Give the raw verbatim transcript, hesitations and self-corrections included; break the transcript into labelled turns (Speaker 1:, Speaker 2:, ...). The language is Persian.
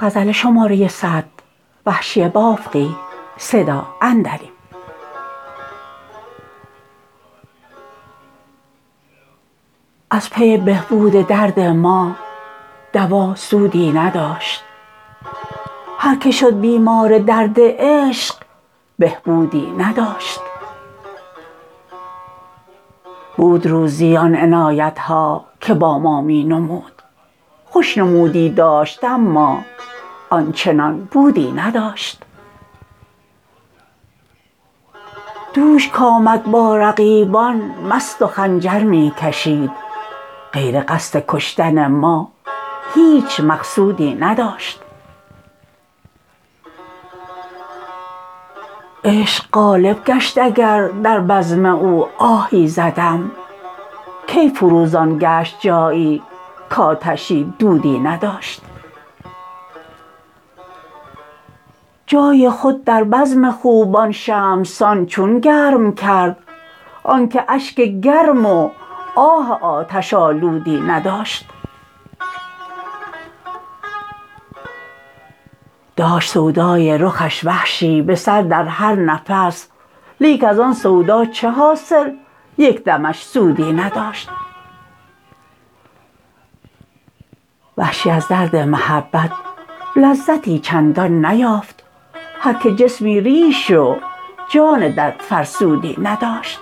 Speaker 1: غزل شماره صد. وحشی بافقی. صدا اندریم. از پی بهبود درد ما دوا سودی نداشت. هر که شد بیمار درد عشق بهبودی نداشت. بود روزی آن عنایت ها که با ما می نمود. خوشنمودی داشت اما آنچنان بودی نداشت. دوش کآمد با رقیبان مست و خنجر می کشید. غیر قصد کشتن ما هیچ مقصودی نداشت. عشق غالب گشت اگر در بزم او آهی زدم. کی فروزان گشت جایی کآتشی دودی نداشت. جای خود در بزم خوبان شمع سان چون گرم کرد آنکه اشک گرم و آه آتش آلودی نداشت. داشت سودای رخش وحشی به سر در هر نفس لیک از آن سودا چه حاصل یک دمش سودی نداشت. وحشی از درد محبت لذتی چندان نیافت هر که جسمی ریش و جان دردفرسودی نداشت.